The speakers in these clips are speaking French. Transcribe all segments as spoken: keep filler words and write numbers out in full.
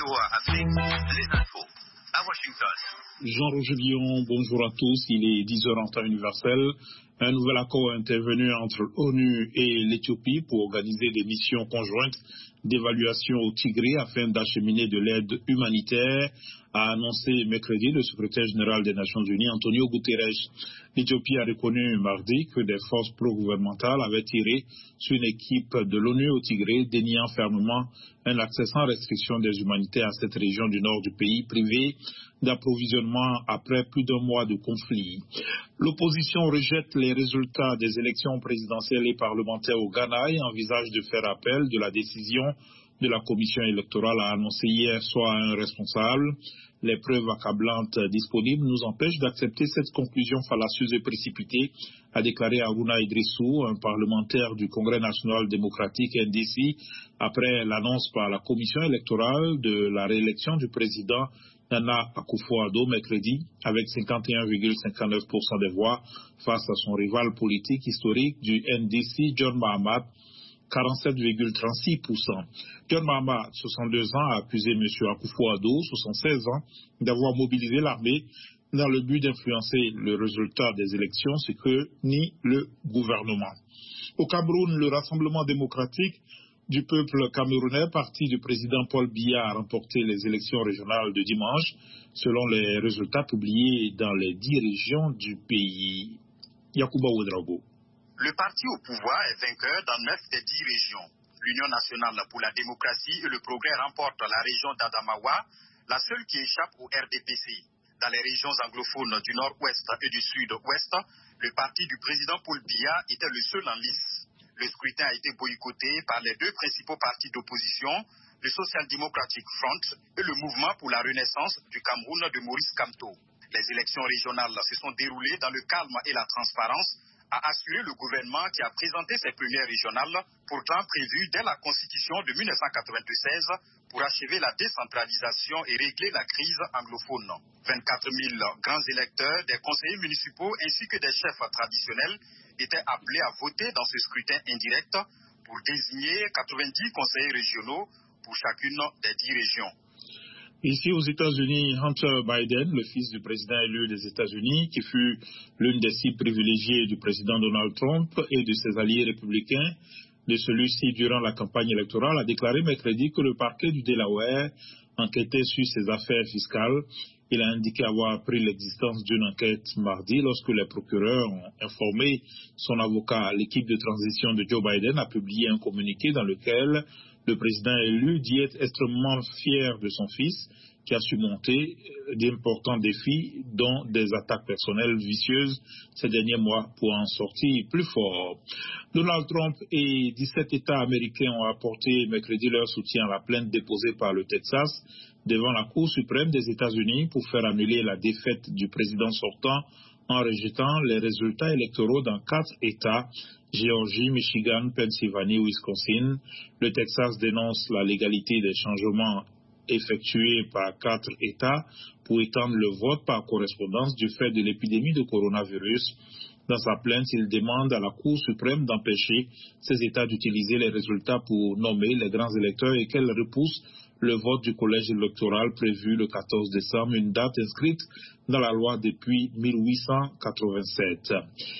V O A Afrique, les infos à Washington. Jean-Roger Billon, bonjour à tous. Il est dix heures en temps universel. Un nouvel accord est intervenu entre l'ONU et l'Éthiopie pour organiser des missions conjointes d'évaluation au Tigré afin d'acheminer de l'aide humanitaire, a annoncé mercredi le secrétaire général des Nations Unies, Antonio Guterres. L'Éthiopie a reconnu mardi que des forces pro-gouvernementales avaient tiré sur une équipe de l'ONU au Tigré, déniant fermement un accès sans restriction des humanitaires à cette région du nord du pays, privée d'approvisionnement après plus d'un mois de conflit. L'opposition rejette les résultats des élections présidentielles et parlementaires au Ghana et envisage de faire appel de la décision de la commission électorale, a annoncé hier soir un responsable. Les preuves accablantes disponibles nous empêchent d'accepter cette conclusion fallacieuse et précipitée, a déclaré Haruna Idrissou, un parlementaire du Congrès national démocratique N D C, après l'annonce par la commission électorale de la réélection du président Nana Akufo-Addo mercredi, avec cinquante et un virgule cinquante-neuf pour cent des voix face à son rival politique historique du N D C, John Mahama, quarante-sept virgule trente-six pour cent. John Mahama, soixante-deux ans, a accusé M. Akufo-Addo, soixante-seize ans, d'avoir mobilisé l'armée dans le but d'influencer le résultat des élections, ce que nie le gouvernement. Au Cameroun, le Rassemblement démocratique du peuple camerounais, parti du président Paul Biya, a remporté les élections régionales de dimanche, selon les résultats publiés dans les dix régions du pays. Yacouba Ouedraogo. Le parti au pouvoir est vainqueur dans neuf des dix régions. L'Union nationale pour la démocratie et le progrès remporte la région d'Adamawa, la seule qui échappe au R D P C. Dans les régions anglophones du nord-ouest et du sud-ouest, le parti du président Paul Biya était le seul en lice. Le scrutin a été boycotté par les deux principaux partis d'opposition, le Social Democratic Front et le Mouvement pour la Renaissance du Cameroun de Maurice Kamto. Les élections régionales se sont déroulées dans le calme et la transparence, a assuré le gouvernement qui a présenté ses premières régionales, pourtant prévues dès la Constitution de mille neuf cent quatre-vingt-seize pour achever la décentralisation et régler la crise anglophone. vingt-quatre mille grands électeurs, des conseillers municipaux ainsi que des chefs traditionnels étaient appelés à voter dans ce scrutin indirect pour désigner quatre-vingt-dix conseillers régionaux pour chacune des dix régions. Ici aux États-Unis, Hunter Biden, le fils du président élu des États-Unis, qui fut l'une des cibles privilégiées du président Donald Trump et de ses alliés républicains de celui-ci durant la campagne électorale, a déclaré mercredi que le parquet du Delaware enquêtait sur ses affaires fiscales. Il a indiqué avoir appris l'existence d'une enquête mardi lorsque les procureurs ont informé son avocat. L'équipe de transition de Joe Biden a publié un communiqué dans lequel le président élu dit être extrêmement fier de son fils qui a surmonté d'importants défis, dont des attaques personnelles vicieuses ces derniers mois pour en sortir plus fort. Donald Trump et dix-sept États américains ont apporté mercredi leur soutien à la plainte déposée par le Texas devant la Cour suprême des États-Unis pour faire annuler la défaite du président sortant en rejetant les résultats électoraux dans quatre États, Géorgie, Michigan, Pennsylvanie, Wisconsin. Le Texas dénonce la légalité des changements effectués par quatre États pour étendre le vote par correspondance du fait de l'épidémie de coronavirus. Dans sa plainte, il demande à la Cour suprême d'empêcher ces États d'utiliser les résultats pour nommer les grands électeurs et qu'elle repousse le vote du collège électoral prévu le quatorze décembre, une date inscrite dans la loi depuis mille huit cent quatre-vingt-sept.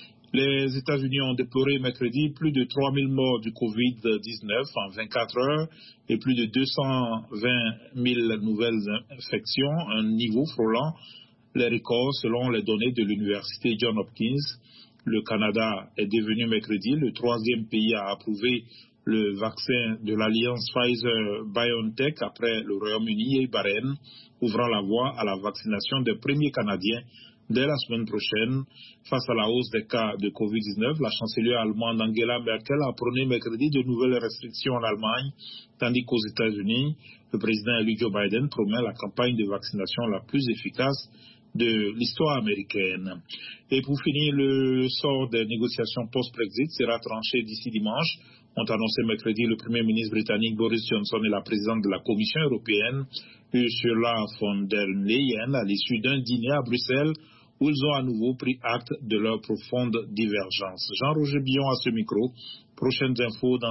Les États-Unis ont déploré mercredi plus de trois mille morts du covid dix-neuf en vingt-quatre heures et plus de deux cent vingt mille nouvelles infections, un niveau frôlant les records selon les données de l'université Johns Hopkins. Le Canada est devenu mercredi le troisième pays à approuver le vaccin de l'alliance Pfizer-BioNTech après le Royaume-Uni et Bahreïn, ouvrant la voie à la vaccination des premiers Canadiens dès la semaine prochaine. Face à la hausse des cas de covid dix-neuf, la chancelière allemande Angela Merkel a prôné mercredi de nouvelles restrictions en Allemagne, tandis qu'aux États-Unis, le président élu Joe Biden promet la campagne de vaccination la plus efficace de l'histoire américaine. Et pour finir, le sort des négociations post-Brexit sera tranché d'ici dimanche, ont annoncé mercredi le Premier ministre britannique Boris Johnson et la présidente de la Commission européenne, Ursula von der Leyen, à l'issue d'un dîner à Bruxelles où ils ont à nouveau pris acte de leur profonde divergence. Jean-Roger Billon à ce micro. Prochaines infos dans